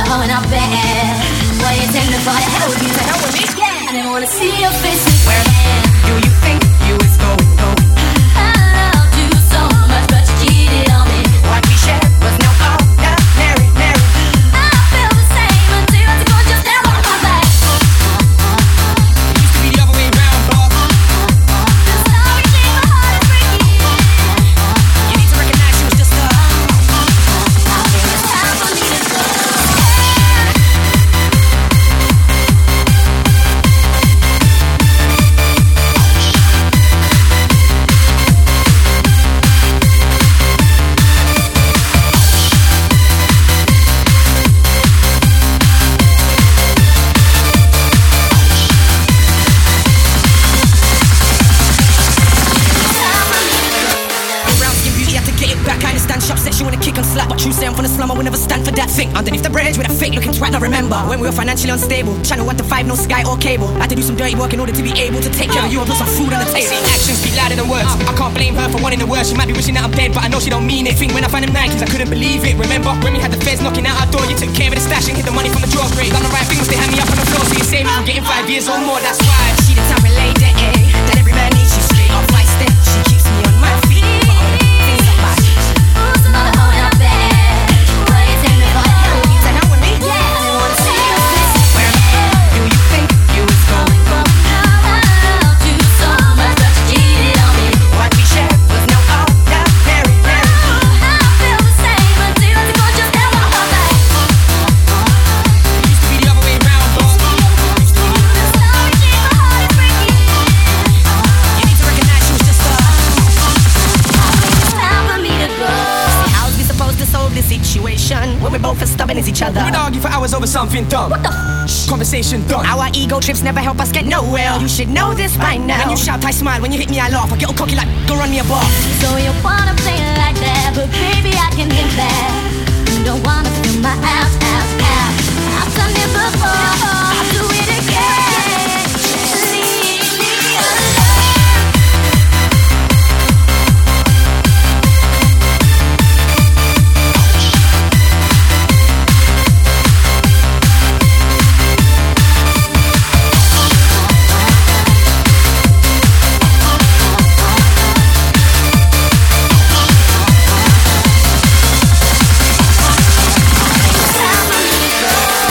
hoe and I bet. What you take me for the hell with you? The hell with me? Yeah. I never wanna see your face. Where do you think you is going? I loved you so much, but you cheated on me. What we shared was no ordinary. I feel the same until I go just now on my back. It used to be the other way around, but The story came my heart is breaking. you need to recognize she was just a. I think it's time for me to go. She wanna kick and slap, but you say I'm from the slum, I will never stand for that thing. Underneath the bridge with a fake looking twat, I remember when we were financially unstable. Channel 1 to 5, no Sky or cable. I had to do some dirty work in order to be able to take care of you and put some food on the table. Actions speak louder than words. I can't blame her for wanting the worst. She might be wishing that I'm dead, but I know she don't mean it. Think when I found them Nikes, I couldn't believe it. Remember when we had the feds knocking out our door? You took care of the stash and hid the money from the drawer grade. Done the right things, they had me up on the floor. So you say me from getting 5 years or more. That's why she the type of lady that every man needs. She's straight off my step. She keeps me on my feet. Things up my feet. Another hoe and I bet. What you take me for the hell with you? The hell with me? Yeah. I never wanna see your face. Where do you think you is going? I loved you so much, but you cheated on me. What we shared was no ordinary. I feel the same until I go just now on my back. It used to be the other way around, but The story came my heart is breaking. you need to recognize she was just a. It's time for me to go. How's we supposed to solve this situation when we're both as stubborn as each other? We'd argue for hours over something dumb. What the Conversation done. Our ego trips never help us get nowhere. You should know this by now. When you shout, I smile. When you hit me, I laugh. I get all cocky like, go run me a bar. So you wanna play like that, but baby I can get that. You don't wanna